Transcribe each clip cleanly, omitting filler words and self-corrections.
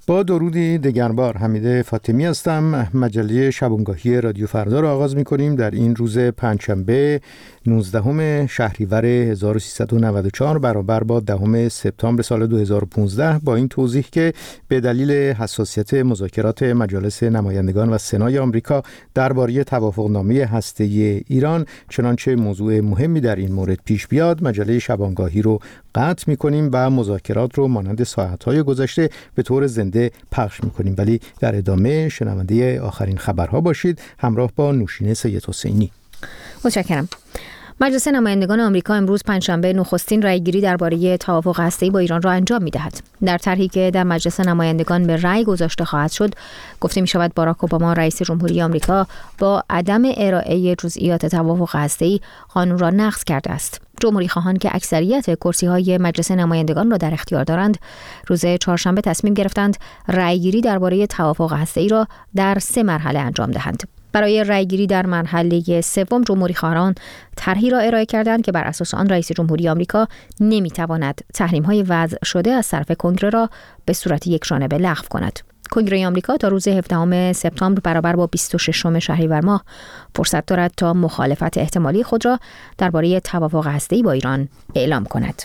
با درودی دگربار، حمید فاطمی هستم. مجله شبانگاهی رادیو فردا را آغاز می‌کنیم در این روز پنجشنبه 19 شهریور 1394 برابر با 10 سپتامبر سال 2015 با این توضیح که به دلیل حساسیت مذاکرات مجلس نمایندگان و سنای آمریکا درباره توافقنامه هسته‌ای ایران چنانچه موضوع مهمی در این مورد پیش بیاد، مجله شبانگاهی رو قطع می‌کنیم و مذاکرات رو مانند ساعت‌های گذشته به طور زنده پخش می‌کنیم. ولی در ادامه شنونده آخرین خبرها باشید، همراه با نوشین سید حسینی. متشکرم. مجلس نمایندگان آمریکا امروز پنجشنبه نخستین رأیگیری درباره توافق هسته‌ای با ایران را انجام می‌دهد. در طرحی که در مجلس نمایندگان به رأی گذاشته خواهد شد، گفته می‌شود باراک اوباما رئیس جمهوری آمریکا با عدم ارائه جزئیات توافق هسته‌ای قانون را نقض کرده است. جمهوری خواهان که اکثریت کرسی‌های مجلس نمایندگان را در اختیار دارند، روز چهارشنبه تصمیم گرفتند رأیگیری درباره توافق هسته‌ای را در 3 مرحله انجام دهند. برای رأیگیری در مرحله سوم جمهوری خواهان طرحی را ارائه کردند که بر اساس آن رئیس جمهوری آمریکا نمی‌تواند تحریم‌های وضع شده از طرف کنگره را به صورت یکجانبه لغو کند. کنگره آمریکا تا روز 17 سپتامبر برابر با 26 شهریور ماه فرصت دارد تا مخالفت احتمالی خود را درباره توافق هسته‌ای با ایران اعلام کند.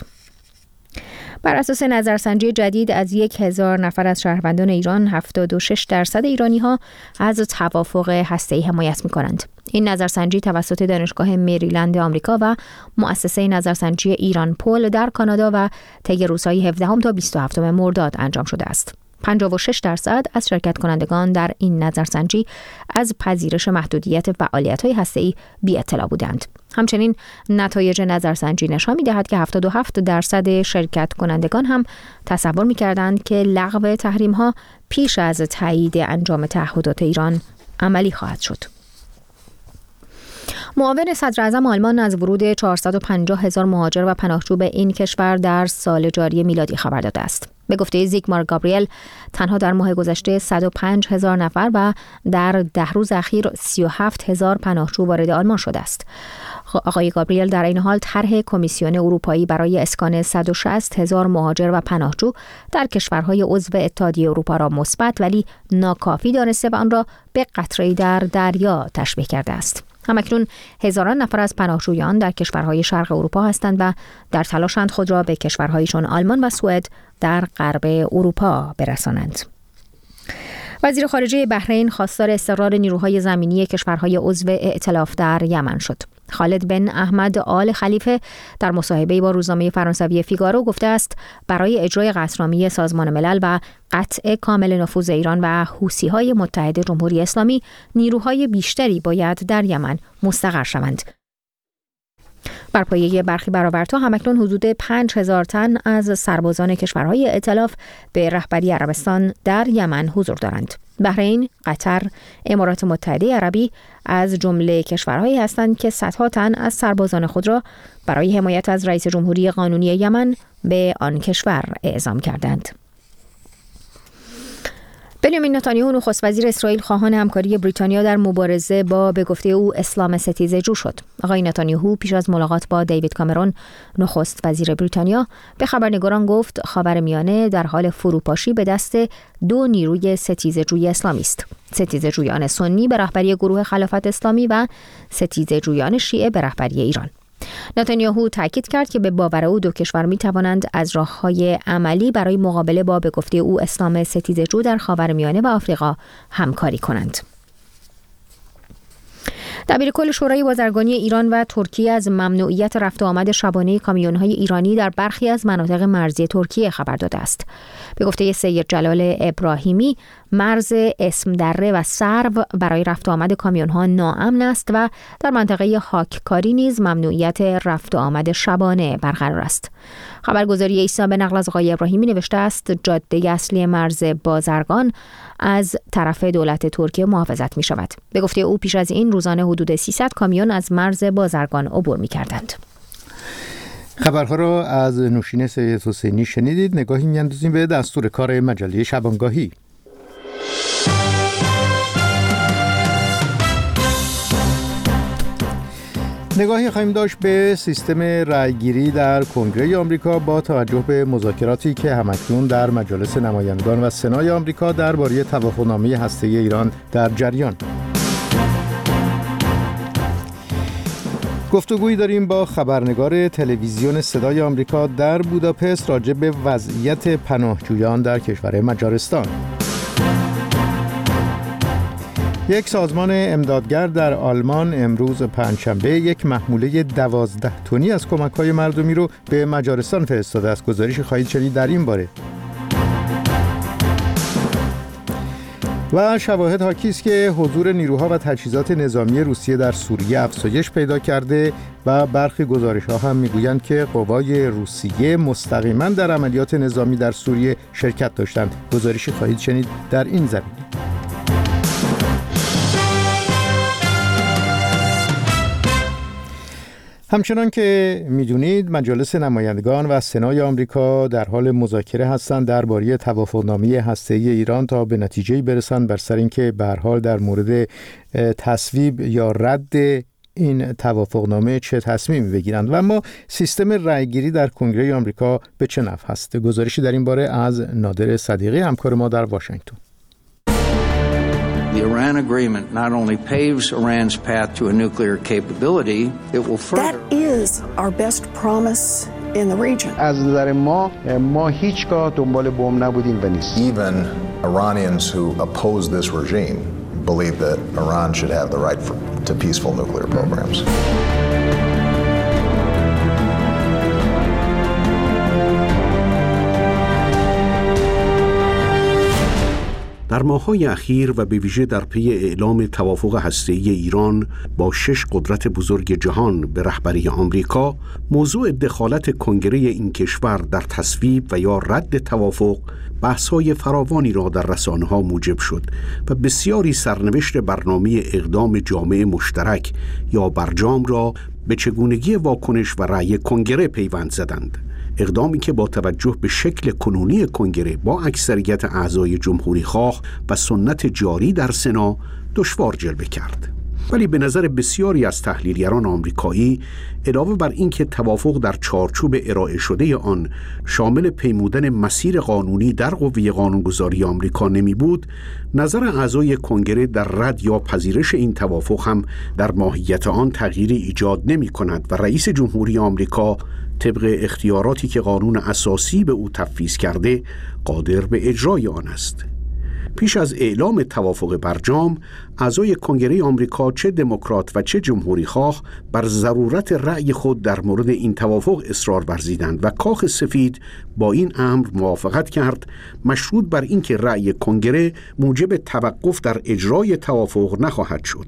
بر اساس نظرسنجی جدید از 1000 نفر از شهروندان ایران، 76% ایرانی‌ها از توافق هسته‌ای حمایت می‌کنند. این نظرسنجی توسط دانشگاه مریلند آمریکا و مؤسسه نظرسنجی ایران پول در کانادا و طی روزهای 17 تا 27 مرداد انجام شده است. 56% از شرکت کنندگان در این نظرسنجی از پذیرش محدودیت فعالیت‌های هسته‌ای بی اطلاع بودند. همچنین نتایج نظرسنجی نشان می‌دهد که 77% شرکت کنندگان هم تصور می‌کردند که لغو تحریم‌ها پیش از تایید انجام تعهدات ایران عملی خواهد شد. معاون صدر اعظم آلمان از ورود 450,000 مهاجر و پناهجو به این کشور در سال جاری میلادی خبر داده است. به گفته زیگمار گابریل، تنها در ماه گذشته 105,000 نفر و در 10 روز اخیر 37,000 پناهجو وارد آلمان شده است. آقای گابریل در این حال طرح کمیسیون اروپایی برای اسکان 160,000 مهاجر و پناهجو در کشورهای عضو اتحادیه اروپا را مثبت ولی ناکافی دانسته و آن را به قطره‌ای در دریا تشبیه کرده است. همکنون هزاران نفر از پناهجویان در کشورهای شرق اروپا هستند و در تلاشند خود را به کشورهایی چون آلمان و سوئد در غرب اروپا برسانند. وزیر خارجه بحرین خواستار استقرار نیروهای زمینی کشورهای عضو ائتلاف در یمن شد. خالد بن احمد آل خلیفه در مصاحبه‌ای با روزنامه فرانسوی فیگارو گفته است برای اجرای قطعنامه سازمان ملل و قطع کامل نفوذ ایران و حوثی‌های متحد جمهوری اسلامی نیروهای بیشتری باید در یمن مستقر شوند. بر پایه برخی برآوردها همکنون حدود 5,000 تن از سربازان کشورهای ائتلاف به رهبری عربستان در یمن حضور دارند. بحرین، قطر، امارات متحده عربی از جمله کشورهایی هستند که صدها تن از سربازان خود را برای حمایت از رئیس جمهوری قانونی یمن به آن کشور اعزام کردند. بنیامین نتانیاهو نخست وزیر اسرائیل خواهان همکاری بریتانیا در مبارزه با به گفته او اسلام ستیزجو شد. آقای نتانیاهو پیش از ملاقات با دیوید کامرون نخست وزیر بریتانیا به خبرنگاران گفت خاورمیانه در حال فروپاشی به دست 2 نیروی ستیزجوی اسلامی است. ستیزجویان سنی به رهبری گروه خلافت اسلامی و ستیزجویان شیعه به رهبری ایران. نتانیاهو تاکید کرد که به باور او 2 کشور می توانند از راه‌های عملی برای مقابله با به گفته او اسلام ستیزجو در خاورمیانه و آفریقا همکاری کنند. دبیرکل شورای بازرگانی ایران و ترکیه از ممنوعیت رفت و آمد شبانه کامیون‌های ایرانی در برخی از مناطق مرزی ترکیه خبر داده است. به گفته سید جلال ابراهیمی، مرز اسم دره و سرو برای رفت و آمد کامیون‌ها ناامن است و در منطقه هاککاری نیز ممنوعیت رفت و آمد شبانه برقرار است. خبرگزاری ایسنا به نقل از آقای ابراهیمی نوشته است جاده اصلی مرز بازرگان از طرف دولت ترکیه محافظت می شود. به گفته او پیش از این روزانه حدود 300 کامیون از مرز بازرگان عبور می کردند. خبرها را از نوشین سید حسینی شنیدید. نگاهی می‌اندازیم به دستور کار مجله شبانگاهی. نگاهی خواهیم داشت به سیستم رأیگیری در کنگره آمریکا با توجه به مذاکراتی که همکنون در مجالس نمایندگان و سنای آمریکا درباره توافقنامه هسته‌ای ایران در جریان. گفتگویی داریم با خبرنگار تلویزیون صدای آمریکا در بوداپست راجع به وضعیت پناهجویان در کشور مجارستان. یک سازمان امدادگر در آلمان امروز پنجشنبه یک محموله 12 تنی از کمک‌های مردمی رو به مجارستان فرستاده است. گزارشی خواهید شنید در این باره. و شواهد حاکی است که حضور نیروها و تجهیزات نظامی روسیه در سوریه افزایش پیدا کرده و برخی گزارش‌ها هم می‌گویند که قوای روسیه مستقیما در عملیات نظامی در سوریه شرکت داشتند. گزارشی خواهید شنید در این زمینه. همچنان که می‌دونید مجالس نمایندگان و سنای آمریکا در حال مذاکره هستند درباره توافقنامه هسته‌ای ایران تا به نتیجه‌ای برسند بر سر اینکه به هر حال در مورد تصویب یا رد این توافقنامه چه تصمیمی بگیرند و اما سیستم رأیگیری در کنگره آمریکا به چه نحو هست. گزارشی در این باره از نادر صدیقی همکار ما در واشنگتن. The Iran agreement not only paves Iran's path to a nuclear capability, it will further. That is our best promise in the region. از نظر ما هیچگاه دنبال بمب نبودیم و نیست. Even Iranians who oppose this regime believe that Iran should have the right to peaceful nuclear programs. در ماه‌های اخیر و به ویژه در پی اعلام توافق هسته‌ای ایران با 6 قدرت بزرگ جهان به رهبری آمریکا، موضوع دخالت کنگره این کشور در تصویب و یا رد توافق بحث‌های فراوانی را در رسانه‌ها موجب شد و بسیاری سرنوشت برنامه اقدام جامعه مشترک یا برجام را به چگونگی واکنش و رأی کنگره پیوند زدند. اقدامی که با توجه به شکل کنونی کنگره با اکثریت اعضای جمهوری‌خواه و سنت جاری در سنا دشوار جلوه کرد. ولی به نظر بسیاری از تحلیلگران آمریکایی، علاوه بر اینکه توافق در چارچوب ارائه شده آن شامل پیمودن مسیر قانونی در قوه قانونگذاری آمریکا نمی بود، نظر اعضای کنگره در رد یا پذیرش این توافق هم در ماهیت آن تغییری ایجاد نمی کند و رئیس جمهوری آمریکا طبق اختیاراتی که قانون اساسی به او تفویض کرده قادر به اجرای آن است. پیش از اعلام توافق برجام، اعضای کنگره آمریکا چه دموکرات و چه جمهوری خواه بر ضرورت رأی خود در مورد این توافق اصرار ورزیدند و کاخ سفید با این امر موافقت کرد، مشروط بر اینکه رأی کنگره موجب توقف در اجرای توافق نخواهد شد.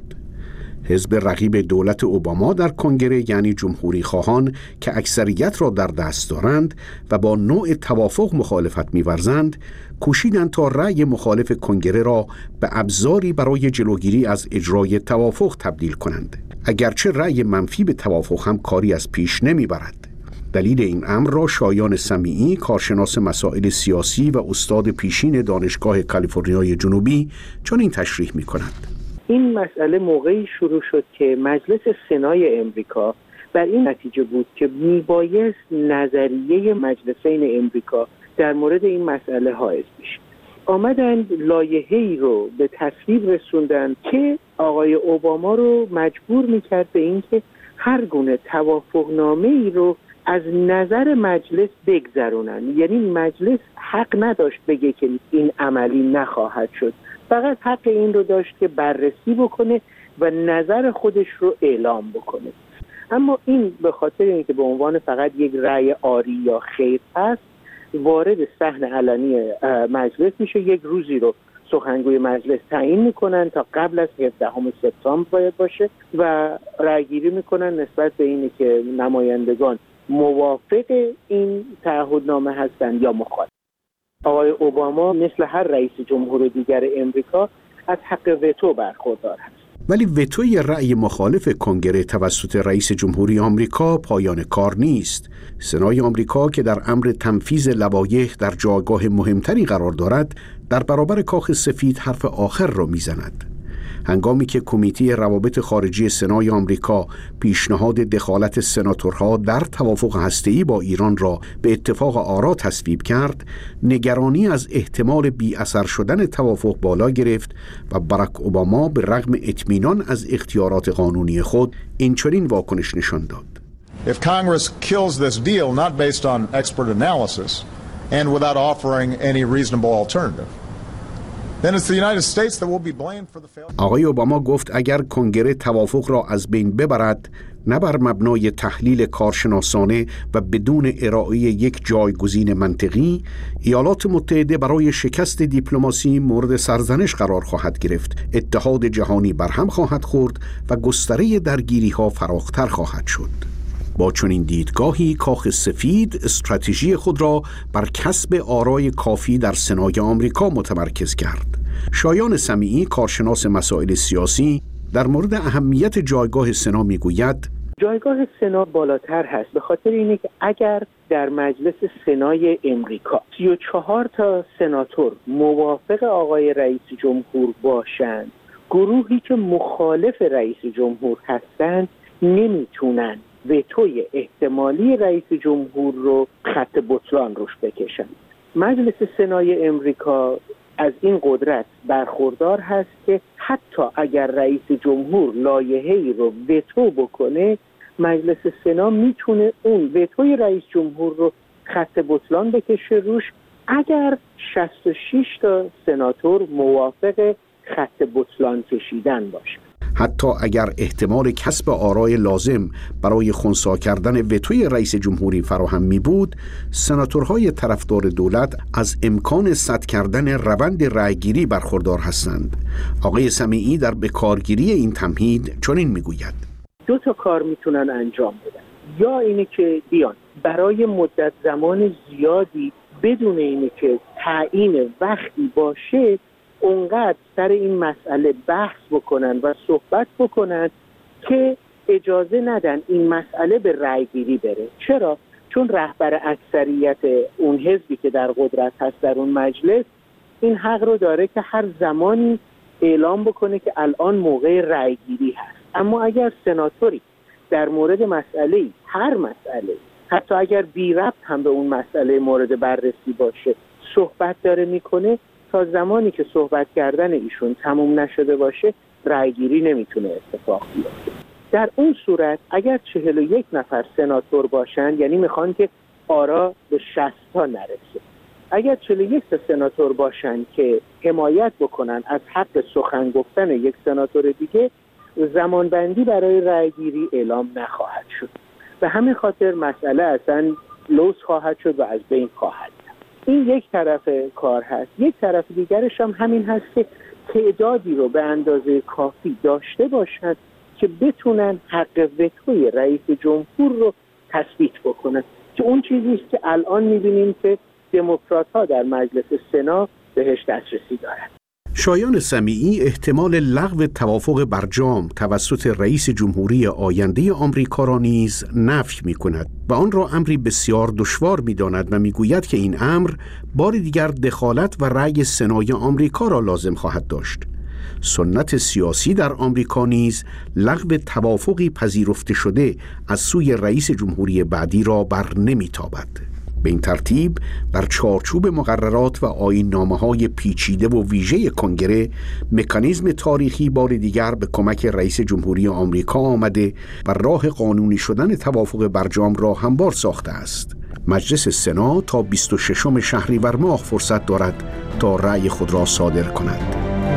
حزب رقیب دولت اوباما در کنگره یعنی جمهوری خواهان که اکثریت را در دست دارند و با نوع توافق مخالفت می‌ورزند، کوشیدند تا رأی مخالف کنگره را به ابزاری برای جلوگیری از اجرای توافق تبدیل کنند. اگرچه رأی منفی به توافق هم کاری از پیش نمی‌برد. دلیل این امر را شایان سمیعی، کارشناس مسائل سیاسی و استاد پیشین دانشگاه کالیفرنیای جنوبی چنین تشریح می‌کند. این مسئله موقعی شروع شد که مجلس سنای امریکا بر این نتیجه بود که میبایست نظریه مجلسین امریکا در مورد این مسئله حائز بشه. آمدند لایحه‌ای رو به تصویب رسوندن که آقای اوباما رو مجبور میکرد به اینکه هر گونه توافقنامه‌ای رو از نظر مجلس بگذرونن. یعنی مجلس حق نداشت بگه که این عملی نخواهد شد، فقط حق این رو داشت که بررسی بکنه و نظر خودش رو اعلام بکنه. اما این به خاطر اینکه به عنوان فقط یک رأی آری یا خیر هست، وارد صحن علنی مجلس میشه. یک روزی رو سخنگوی مجلس تعیین میکنن تا قبل از 17 سپتامبر باید باشه و رأیگیری میکنن نسبت به اینی که نمایندگان موافق این تعهدنامه هستن یا مخالف. آقای اوباما مثل هر رئیس جمهور دیگر امریکا از حق وتو برخوردار است. ولی وتوی رأی مخالف کنگره توسط رئیس جمهوری آمریکا پایان کار نیست. سنای آمریکا که در امر تنفیذ لوایح در جایگاه مهمتری قرار دارد، در برابر کاخ سفید حرف آخر را میزند. هنگامی که کمیته روابط خارجی سنای آمریکا پیشنهاد دخالت سناتورها در توافق هسته‌ای با ایران را به اتفاق آرا تصویب کرد، نگرانی از احتمال بی اثر شدن توافق بالا گرفت و باراک اوباما به رغم اطمینان از اختیارات قانونی خود اینچنین واکنش نشان داد: If Congress kills this deal not based on expert analysis and without offering any reasonable alternative, then it's the United States that will be blamed for the failure. آقای اوباما گفت اگر کنگره توافق را از بین ببرد، نه بر مبنای تحلیل کارشناسانه و بدون ارائه یک جایگزین منطقی، ایالات متحده برای شکست دیپلماسی مورد سرزنش قرار خواهد گرفت، اتحاد جهانی برهم خواهد خورد و گستره درگیری‌ها فراختر خواهد شد. با چنین دیدگاهی کاخ سفید استراتژی خود را بر کسب آرای کافی در سنای آمریکا متمرکز کرد. شایان سمیعی، کارشناس مسائل سیاسی، در مورد اهمیت جایگاه سنا میگوید: جایگاه سنا بالاتر هست به خاطر اینه که اگر در مجلس سنای امریکا 34 تا سناتور موافق آقای رئیس جمهور باشند، گروهی که مخالف رئیس جمهور هستند نمیتونن وتوی احتمالی رئیس جمهور رو خط بطلان روش بکشن. مجلس سنای امریکا از این قدرت برخوردار هست که حتی اگر رئیس جمهور لایحه‌ای رو وتو بکنه، مجلس سنا میتونه اون وتوی رئیس جمهور رو خط بطلان بکشه روش اگر 66 تا سناتور موافق خط بطلان کشیدن باشه. حتی اگر احتمال کسب آرای لازم برای خنثی کردن وتوی رئیس جمهوری فراهم می بود، سناتورهای طرفدار دولت از امکان سد کردن روند رأیگیری برخوردار هستند. آقای سمیعی در بکارگیری این تمهید چنین می گوید: 2 تا کار میتونن انجام بدن. یا اینه که بیان برای مدت زمان زیادی بدون اینه که تعیین وقتی باشه اونقدر سر این مسئله بحث بکنن و صحبت بکنن که اجازه ندن این مسئله به رأیگیری بره. چرا؟ چون رهبر اکثریت اون حزبی که در قدرت هست در اون مجلس این حق رو داره که هر زمانی اعلام بکنه که الان موقع رأیگیری هست. اما اگر سناتوری در مورد مسئله، هر مسئله، حتی اگر بی ربط هم به اون مسئله مورد بررسی باشه، صحبت داره میکنه، تا زمانی که صحبت کردن ایشون تموم نشده باشه رأیگیری نمیتونه اتفاق بیفته. در اون صورت اگر 41 نفر سناتور باشن، یعنی میخوان که آرا به 60 تا نرسه، اگر 41 تا سناتور باشن که حمایت بکنن از حق سخن گفتن یک سناتور دیگه، زمانبندی برای رأیگیری اعلام نخواهد شد. به همین خاطر مسئله اصلا لوث خواهد شد و از بین خواهد. این یک طرف کار هست. یک طرف دیگرش هم همین هست که تعدادی رو به اندازه کافی داشته باشند که بتونن حق وتوی رئیس جمهور رو تثبیت بکنن، که اون چیزیست که الان می‌بینیم که دموکرات‌ها در مجلس سنا بهش دسترسی دارند. شایان سمیعی احتمال لغو توافق برجام توسط رئیس جمهوری آینده آمریکا را نیز نفی می‌کند و آن را امری بسیار دشوار می‌داند و می‌گوید که این امر بار دیگر دخالت و رأی سنای آمریکا را لازم خواهد داشت. سنت سیاسی در آمریکا نیز لغو توافقی پذیرفته شده از سوی رئیس جمهوری بعدی را بر نمی‌تابد. به این ترتیب بر چارچوب مقررات و آیین‌نامه‌های پیچیده و ویژه کنگره، مکانیزم تاریخی بار دیگر به کمک رئیس جمهوری آمریکا آمده و راه قانونی شدن توافق برجام را هموار ساخته است. مجلس سنا تا 26 شهریور ماه فرصت دارد تا رأی خود را صادر کند.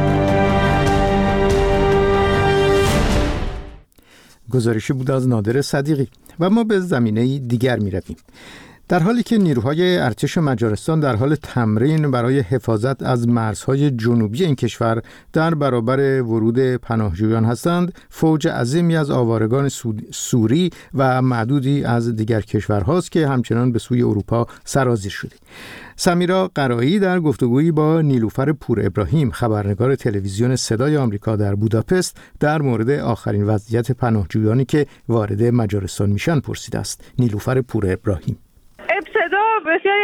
گزارشی بود از نادر صدیقی. و ما به زمینه دیگر می رویم. در حالی که نیروهای ارتش مجارستان در حال تمرین برای حفاظت از مرزهای جنوبی این کشور در برابر ورود پناهجویان هستند، فوج عظیمی از آوارگان سوری و معدودی از دیگر کشورهاست که همچنان به سوی اروپا سرازیر شده. سمیرا قرایی در گفتگویی با نیلوفر پور ابراهیم، خبرنگار تلویزیون صدای آمریکا در بوداپست، در مورد آخرین وضعیت پناهجویانی که وارد مجارستان میشن پرسیده است. نیلوفر پور ابراهیم: ابتدا بسیاری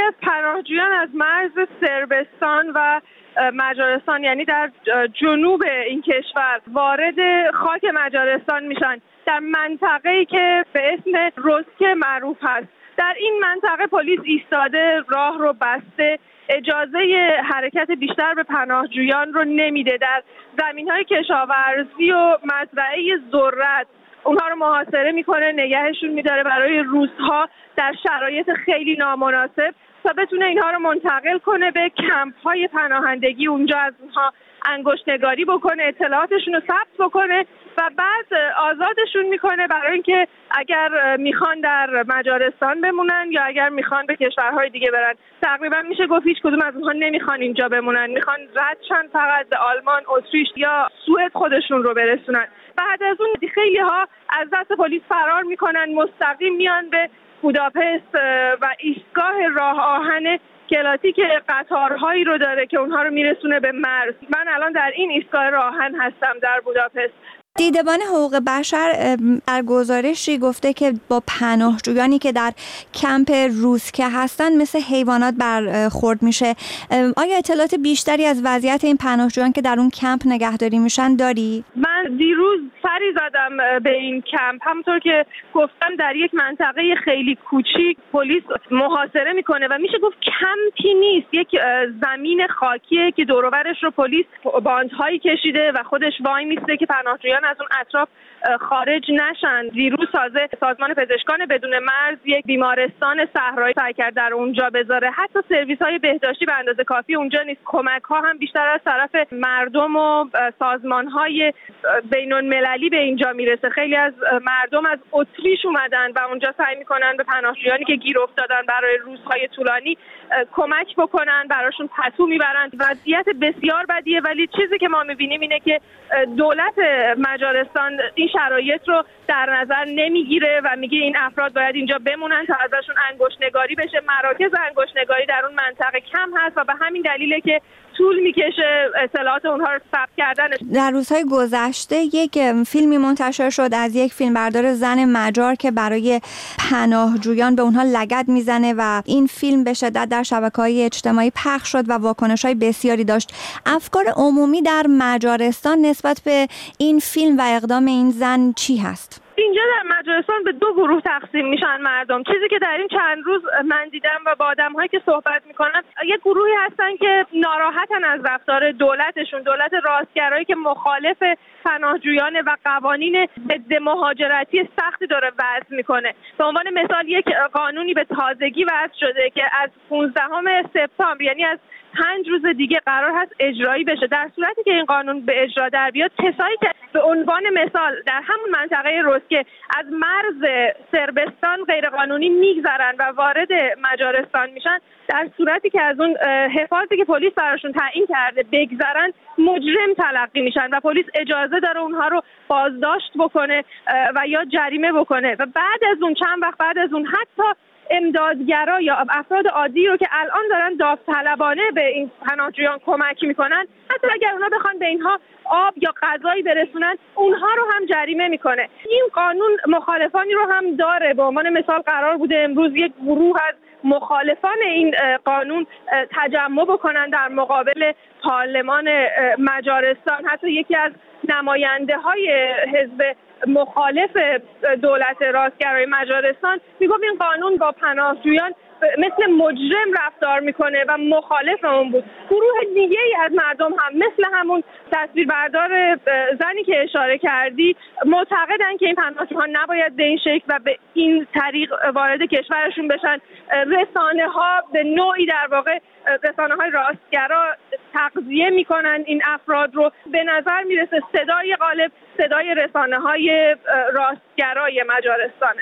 پناهجویان از مرز صربستان و مجارستان، یعنی در جنوب این کشور، وارد خاک مجارستان میشن در منطقه‌ای که به اسم روسکه معروف هست. در این منطقه پلیس ایستاده، راه رو بسته، اجازه حرکت بیشتر به پناهجویان رو نمیده. در زمین‌های کشاورزی و مزرعه ذرت اونها رو محاصره میکنه، نگهشون میداره برای روزها در شرایط خیلی نامناسب تا بتونه اینها رو منتقل کنه به کمپ‌های پناهندگی، اونجا از اونها انگشت‌نگاری بکنه، اطلاعاتشون رو ثبت بکنه و بعد آزادشون میکنه برای اینکه اگر میخوان در مجارستان بمونن یا اگر میخوان به کشورهای دیگه برن. تقریبا میشه گفت هیچ کدوم از اونها نمیخوان اینجا بمونن، میخوان رد شن فقط به آلمان، اتریش یا سوئد خودشون رو برسونن. بعد از اون خیلی ها از دست پلیس فرار میکنن، مستقیم میان به بوداپست و ایستگاه راه آهن کلاتی که قطارهایی رو داره که اونها رو میرسونه به مرز. من الان در این ایستگاه راه آهن هستم در بوداپست. دیدبان حقوق بشر در گزارشی گفته که با پناهجویانی که در کمپ روسکه هستن مثل حیوانات برخورد میشه. آیا اطلاعات بیشتری از وضعیت این پناهجویان که در اون کمپ نگهداری میشن داری؟ من دیروز سری زدم به این کمپ. همونطور که گفتم در یک منطقه خیلی کوچیک پلیس محاصره میکنه و میشه گفت کمپی نیست، یک زمین خاکیه که دور و برش رو پلیس باندهایی کشیده و خودش وای میسته که پناهجویان از اون اطراف خارج نشن. دیروز سازمان پزشکان بدون مرز یک بیمارستان صحرایی سعی کرد در اونجا بذاره. حتی سرویس‌های بهداشتی به اندازه کافی اونجا نیست. کمک‌ها هم بیشتر از طرف مردم و سازمان‌های بین‌المللی به اینجا میرسه. خیلی از مردم از اتریش اومدن و اونجا سعی می‌کنن به پناهجویانی که گیر افتادن برای روزهای طولانی کمک بکنن، براشون پتو میبرن. وضعیت بسیار بدیه، ولی چیزی که ما می‌بینیم اینه که دولت مجارستان این شرایط رو در نظر نمیگیره و میگه این افراد باید اینجا بمونن تا ازشون انگشت‌نگاری بشه. مراکز انگشت‌نگاری در اون منطقه کم هست و به همین دلیله که طول میکشه اطلاعات اونها رو ثبت کردن. در روزهای گذشته یک فیلمی منتشر شد از یک فیلمبردار زن مجار که برای پناهجویان به اونها لگد میزنه و این فیلم به شدت در شبکه‌های اجتماعی پخش شد و واکنش‌های بسیاری داشت. افکار عمومی در مجارستان نسبت به این فیلم و اقدام این زن چی هست؟ اینجا در مجارستان به دو گروه تقسیم میشن مردم. چیزی که در این چند روز من دیدم و با آدم‌هایی که صحبت میکنم، یک گروهی هستن که ناراحتن از رفتار دولتشون، دولت راستگرایی که مخالف پناهجویان و قوانین ضد مهاجرتی سختی داره وضع میکنه. به عنوان مثال یک قانونی به تازگی وضع شده که از 15 سپتامبر، یعنی از 5 روز دیگه قرار هست اجرایی بشه. در صورتی که این قانون به اجرا در بیاد، کسایی که به عنوان مثال در همون منطقه روسکه از مرز صربستان غیرقانونی میگذرن و وارد مجارستان میشن، در صورتی که از اون حفاظی که پلیس براشون تعیین کرده بگذرن، مجرم تلقی میشن و پلیس اجازه داره اونها رو بازداشت بکنه و یا جریمه بکنه و بعد از اون چند وقت بعد از اون حتی امدادگرا یا افراد عادی رو که الان دارن داوطلبانه به این پناهجویان کمک میکنن، حتی اگر اونا بخوان به اینها آب یا غذایی برسونن، اونها رو هم جریمه میکنه. این قانون مخالفانی رو هم داره. به عنوان مثال قرار بوده امروز یک گروه از مخالفان این قانون تجمع بکنن در مقابل پارلمان مجارستان. حتی یکی از نماینده های حزب مخالف دولت راستگرای مجارستان میگفت این قانون با پناهجویان مثل مجرم رفتار میکنه و مخالف اون بود. گروه دیگه ای از مردم هم مثل همون تصویربردار زنی که اشاره کردی معتقدن که این پناهجویان نباید به این شکل و به این طریق وارد کشورشون بشن. رسانه ها به نوعی در واقع رسانه های راستگرا تغذیه میکنن این افراد رو. به نظر میرسه صدای غالب صدای رسانه های راستگرای مجارستانه.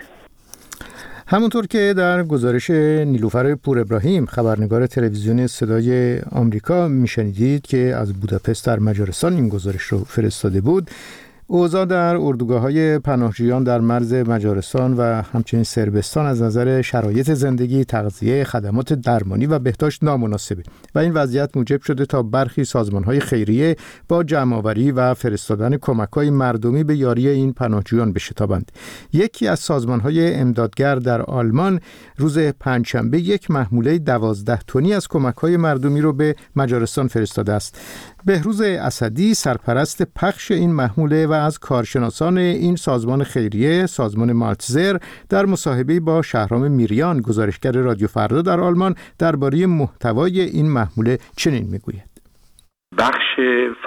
همونطور که در گزارش نیلوفر پور ابراهیم خبرنگار تلویزیون صدای آمریکا میشنیدید که از بوداپست در مجارستان این گزارش رو فرستاده بود، اوضاع در اردوگاه‌های پناهجویان در مرز مجارستان و همچنین صربستان از نظر شرایط زندگی، تغذیه، خدمات درمانی و بهداشت نامناسبه و این وضعیت موجب شده تا برخی سازمان‌های خیریه با جمع‌آوری و فرستادن کمک‌های مردمی به یاری این پناهجویان بشتابند. یکی از سازمان‌های امدادگر در آلمان روز پنجشنبه یک محموله 12 تنی از کمک‌های مردمی رو به مجارستان فرستاده است. بهروز اسدی سرپرست پخش این محموله و از کارشناسان این سازمان خیریه، سازمان مالتزر، در مصاحبه با شهرام میریان، گزارشگر رادیو فردا در آلمان، درباره محتوای این محموله چنین میگوید: بخش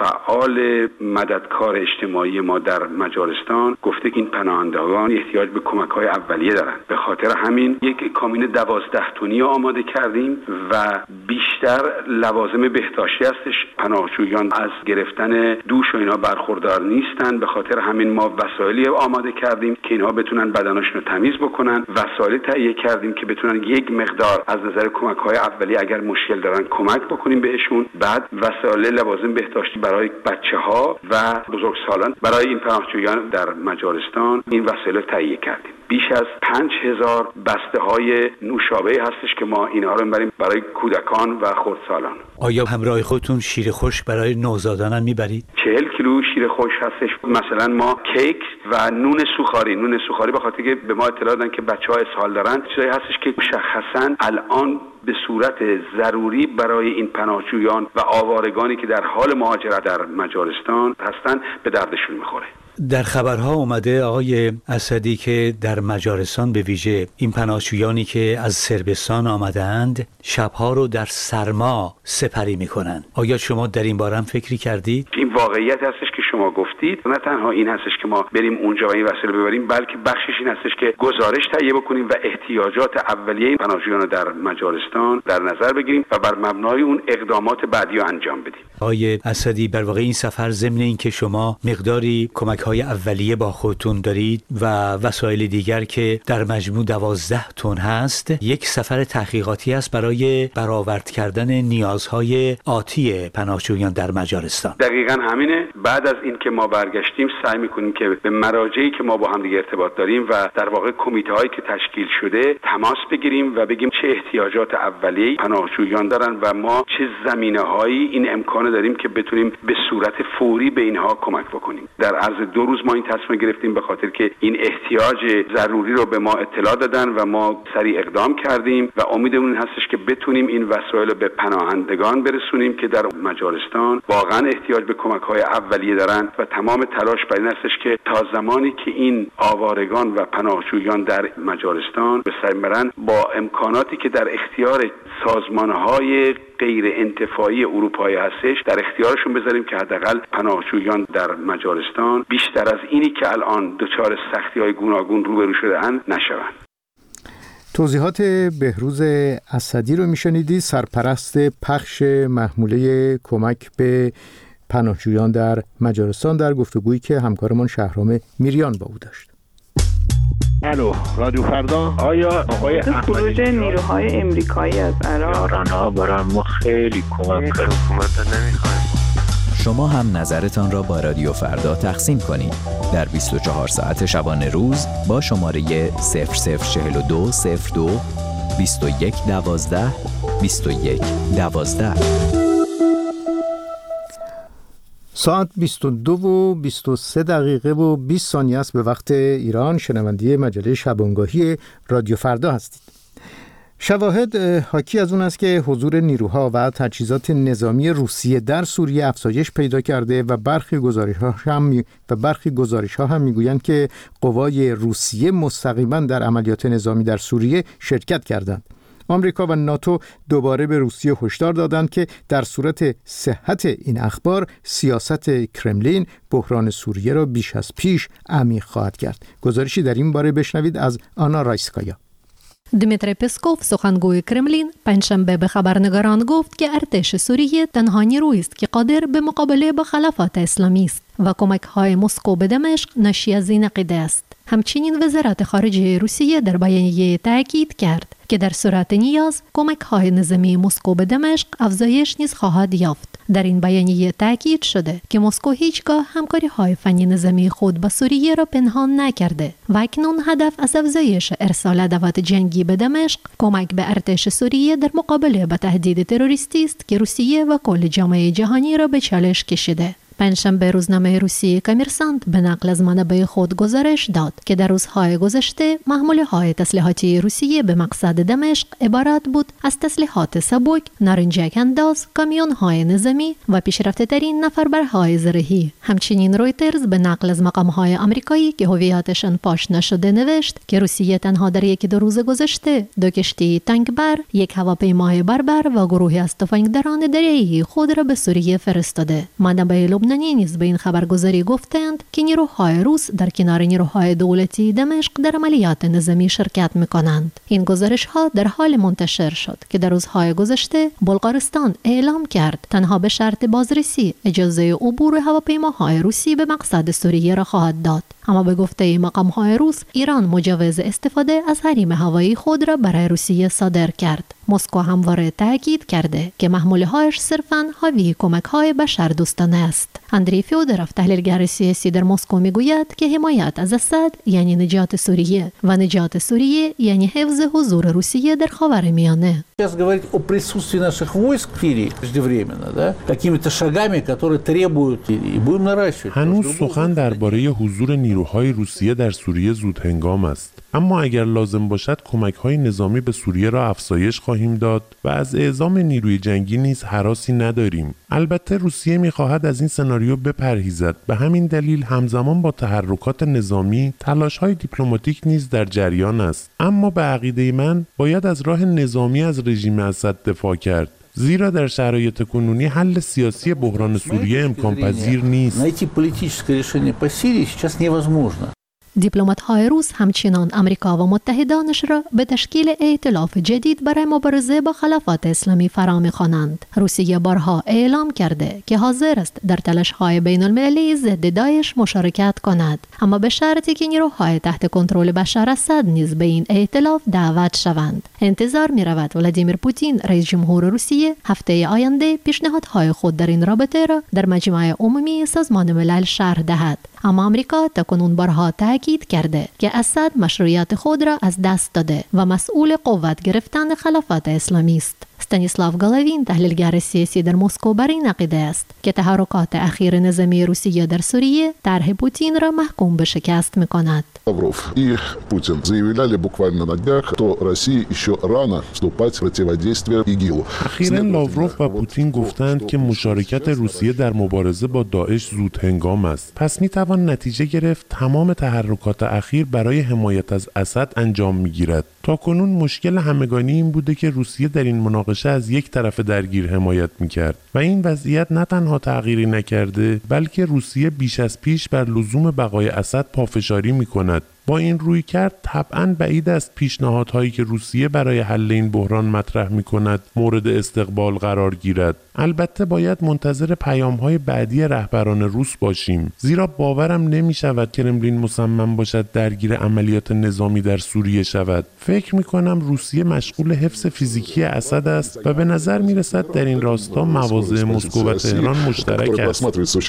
فعال مددکار اجتماعی ما در مجارستان گفته که این پناهندگان احتیاج به کمک‌های اولیه دارند. به خاطر همین یک کامین 12 تنی آماده کردیم و بیشتر لوازم بهداشتی هستش. پناهجویان از گرفتن دوش و اینا برخوردار نیستن، به خاطر همین ما وسایلی آماده کردیم که اینها بتونن بدنشون رو تمیز بکنن. وسایل تهیه کردیم که بتونن یک مقدار از نظر کمک‌های اولیه اگر مشکل دارن کمک بکنیم بهشون. بعد وسایل لوازم بهداشتی برای بچه‌ها و بزرگسالان برای این پناهجویان در مجارستان این وسایل تهیه کردیم. بیش از 5000 بسته‌های نوشابه هستش که ما اینها رو می‌بریم برای کودکان و خردسالان. آیا همراه خودتون شیر خشک برای نوزادان هم می‌برید؟ 40 کیلو شیر خشک هستش. مثلا ما کیک و نون سوخاری به خاطر که به ما اطلاع دادن که بچه‌ها اسهال دارن، چیزایی هستش که مشخصاً الان به صورت ضروری برای این پناهجویان و آوارگانی که در حال مهاجرت در مجارستان هستن به دردشون می‌خوره. در خبرها اومده آقای اسدی که در مجارستان به ویژه این پناهجویانی که از صربستان آمدند شبها رو در سرما سپری میکنن. آیا شما در این باره هم فکری کردید؟ این واقعیت هستش که شما گفتید. نه تنها این هستش که ما بریم اونجا و این وسایل ببریم، بلکه بخشش این هستش که گزارش تهیه بکنیم و احتیاجات اولیه این پناهجویان رو در مجارستان در نظر بگیریم و بر مبنای اون اقدامات بعدی رو انجام بدیم. آقای اسدی، در واقع این سفر ضمن این که شما مقداری کمک‌های اولیه با خودتون دارید و وسایل دیگر که در مجموع 12 تن هست، یک سفر تحقیقاتی است برای برآورد کردن نیازهای آتی پناهجویان در مجارستان. دقیقاً همینه. بعد از این که ما برگشتیم سعی می‌کنیم که به مراجعی که ما با هم دیگه ارتباط داریم و در واقع کمیته‌هایی که تشکیل شده تماس بگیریم و بگیم چه احتیاجات اولیه پناهجویان دارن و ما چه زمینه‌هایی این امکان داریم که بتونیم به صورت فوری به اینها کمک بکنیم. در عرض 2 روز ما این تصمیم گرفتیم به خاطر که این احتیاج ضروری رو به ما اطلاع دادن و ما سریع اقدام کردیم و امیدمون هستش که بتونیم این وسایل به پناهندگان برسونیم که در مجارستان واقعا احتیاج به کمک‌های اولیه دارن و تمام تلاش بر این هستش که تا زمانی که این آوارگان و پناهجویان در مجارستان به سر برن با امکاناتی که در اختیار سازمان‌های غیر انتفاعی اروپایی هستش در اختیارشون بذاریم که حداقل پناهجویان در مجارستان بیشتر از اینی که الان دچار سختی‌های گوناگون روبرو شده‌اند نشوند. توضیحات بهروز اسدی رو میشنیدی، سرپرست پخش محموله کمک به پناهجویان در مجارستان، در گفتگویی که همکارمان شهرام میریان با او داشت. الو، رادیو فردا. آیا آقای خروج نیروهای امریکایی از عراق ایران‌ها برای ما خیلی کمک کرد. شما هم نظرتان را با رادیو فردا تقسیم کنید در 24 ساعت شبانه روز با شماره 0042 02 21 12 21 12. ساعت 22 و 23 دقیقه و 20 ثانیه است به وقت ایران. شنونده مجله شبانگاهی رادیو فردا هستید. شواهد حاکی از اون است که حضور نیروها و تجهیزات نظامی روسیه در سوریه افزایش پیدا کرده و برخی گزارش‌ها هم میگویند که قوای روسیه مستقیما در عملیات نظامی در سوریه شرکت کردند. آمریکا و ناتو دوباره به روسیه هشدار دادند که در صورت صحت این اخبار سیاست کرملین بحران سوریه را بیش از پیش عمیق خواهد کرد. گزارشی در این باره بشنوید از آنا رایسکایا. دمیتری پسکوف، سخنگوی کرملین، پنجشنبه به خبرنگاران گفت که ارتش سوریه تنها نیرویی است که قادر به مقابله با خلافات اسلامی است و کمک‌های مسکو به دمشق ناشی از این عقیده است. همچنین وزارت خارجه روسیه در بیانیه تاکید کرد که در صورت نیاز کمک‌های نظامی مسکو به دمشق افزایش نیز خواهد یافت. در این بیانیه تاکید شده که مسکو هیچگاه همکاری‌های فنی نظامی خود با سوریه را پنهان نکرده و اکنون هدف از افزایش ارسال ادوات جنگی به دمشق کمک به ارتش سوریه در مقابله با تهدید تروریستی است که روسیه و کل جامعه جهانی را به چالش کشیده. پنجشنبه روزنامه روسی کامرسانت به نقل از منابع خود گزارش داد که در روزهای گذشته محموله‌های تسلیحاتی روسیه به مقصد دمشق عبارت بود از تسلیحات سبک، نارنجک انداز، کامیون‌های نظامی و پیشرفته‌ترین نفربرهای زرهی. همچنین رویترز به نقل از مقام‌های آمریکایی که هویتشان فاش نشده نوشت که روسیه تنها در یک دو روز گذشته 2 کشتی تانکبر، 1 هواپیمای بربر و گروهی از تفنگداران دریایی خود را به سوریه فرستاده. منابع لبنانی نیز به این خبرگزاری گفتند که نیروهای روس در کنار نیروهای دولتی دمشق در عملیات نظامی شرکت می‌کنند. این گزارش‌ها در حال منتشر شد که در روزهای گذشته بلغارستان اعلام کرد تنها به شرط بازرسی اجازه عبور هواپیماهای روسی به مقصد سوریه را خواهد داد. اما به گفته مقام‌های روس ایران مجوز استفاده از حریم هوایی خود را برای روسیه صادر کرد. مسکو همواره تاکید کرده که محموله‌هایش صرفاً حاوی کمک‌های بشردوستانه است. اندری فیودروف تحلیلگر سیاسی در مسکو میگوید که حمایت از اسد یعنی نجات سوریه و نجات سوریه یعنی حفظ حضور روسیه در خاورمیانه. Сейчас говорить о присутствии наших войск в Сирии преждевременно, да, какими-то шагами, которые требуют и будем наращивать. هنوز سخن درباره حضور نیروهای روسیه در سوریه زود هنگام است. اما اگر لازم باشد کمک‌های نظامی به سوریه را افزایش خواهیم داد و از اعزام نیروی جنگی نیز هراسی نداریم. البته روسیه می‌خواهد از این سناریو بپرهیزد. به همین دلیل همزمان با تحرکات نظامی تلاش‌های دیپلماتیک نیز در جریان است. اما به عقیده من باید از راه نظامی از رژیم اسد دفاع کرد. زیرا در شرایط کنونی حل سیاسی بحران سوریه امکان پذیر نیست. دیپلمات‌های روس همچنان آمریکا و متحدانش را به تشکیل ائتلاف جدید برای مبارزه با خلافات اسلامی فرا می‌خوانند. روسیه بارها اعلام کرده که حاضر است در تلاش‌های بین‌المللی ضد داعش مشارکت کند، اما به شرطی که نیروهای تحت کنترل بشار اسد نیز به این ائتلاف دعوت شوند. انتظار می‌رود ولادیمیر پوتین رئیس جمهور روسیه هفته آینده پیشنهادهای خود در این رابطه را در مجمع عمومی سازمان ملل شرح دهد. اما آمریکا تاکنون بارها تاکید کرده که اسد مشروعیت خود را از دست داده و مسئول قوت گرفتن خلافات اسلامی است. استانیسلاو گالاوین تحلیلگر سیاسی در مسکو بر این عقیده است که تحرکات اخیر نظامی روسیه در سوریه طرح پوتین را محکوم به شکست می‌کند. Lavrov и Putin заявляли буквально на днях, что России еще рано вступать в противодействие ИГИЛу. اخیراً لاوروف و پوتین گفتند که مشارکت روسیه در مبارزه با داعش زود هنگام است. پس می‌توان نتیجه گرفت تمام تحرکات اخیر برای حمایت از اسد انجام می‌گیرد. تاکنون مشکل همگانی این بوده که روسیه در این مناقشه از یک طرف درگیر حمایت می‌کرد و این وضعیت نه تنها تغییری نکرده بلکه روسیه بیش از پیش بر لزوم بقای اسد پافشاری می‌کند. با این رویکرد طبعاً بعید است پیشنهادهایی که روسیه برای حل این بحران مطرح می‌کند مورد استقبال قرار گیرد. البته باید منتظر پیام‌های بعدی رهبران روس باشیم، زیرا باورم نمی‌شود کرملین مصمم باشد درگیر عملیات نظامی در سوریه شود. فکر می‌کنم روسیه مشغول حفظ فیزیکی اسد است و به نظر می‌رسد در این راستا مواضع مسکو و تهران مشترک است.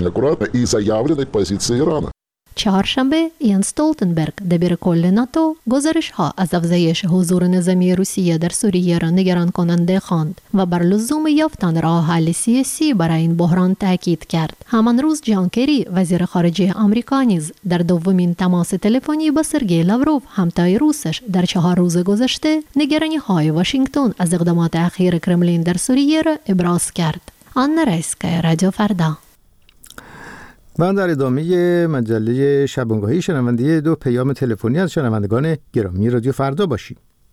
چهارشنبه یان استولتنبرگ دبیر کل ناتو گزارش‌ها از افزایش حضور نظامی روسیه در سوریه را نگران کننده خواند و بر لزوم یافتن راه حل سیاسی برای این بحران تاکید کرد. همان روز جان کری وزیر خارجه آمریکا نیز در دومین تماس تلفنی با سرگئی لاوروف همتای روسش در 4 روز گذشته نگرانی‌های واشنگتن از اقدامات اخیر کرملین در سوریه را ابراز کرد. آنا رایسکا، رادیو فردا. من در ادامه مجله شبانگاهی شنونده 2 پیام تلفنی از شنوندگان گرامی رادیو فردا باشیم.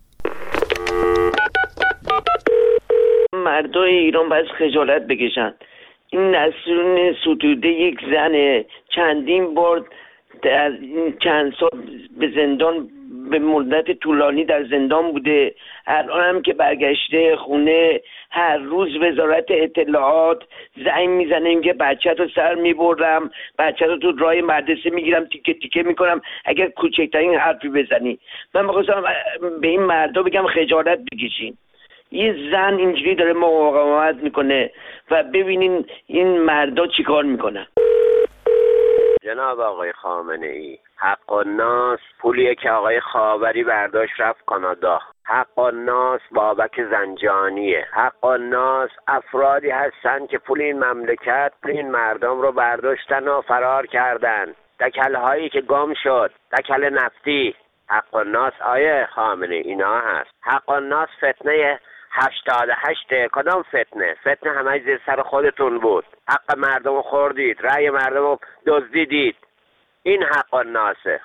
مردای ایران باید خجالت بکشن. این نسرین ستوده یک زن چندین بار در چند سال به زندان به مدت طولانی در زندان بوده، الان هم که برگشته خونه هر روز وزارت اطلاعات زنگ میزنه که بچه رو سر میبرم، بچه رو تو راه مدرسه میگیرم تیکه تیکه میکنم اگر کوچکترین حرفی بزنی. من میخواستم به این مردا بگم خجالت بکشین. یه زن اینجوری داره مقاومت میکنه و ببینین این مردا چیکار میکنن. جناب آقای خامنه ای، حق الناس پولیه که آقای خاوری برداشت رفت کانادا. حق الناس بابک زنجانیه. حق الناس افرادی هستن که پول این مملکت، پول این مردم رو برداشتن و فرار کردن. دکل‌هایی که گم شد، دکل نفتی. حق الناس آیه خامنه اینا هست. حق الناس فتنه 88 کدام فتنه؟ فتنه همه زیر سر خودتون بود. حق مردم رو خوردید، رأی مردم رو دزدیدید. این حق الناسه.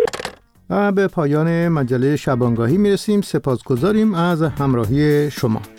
به پایان مجله شبانگاهی میرسیم. سپاسگزاریم از همراهی شما.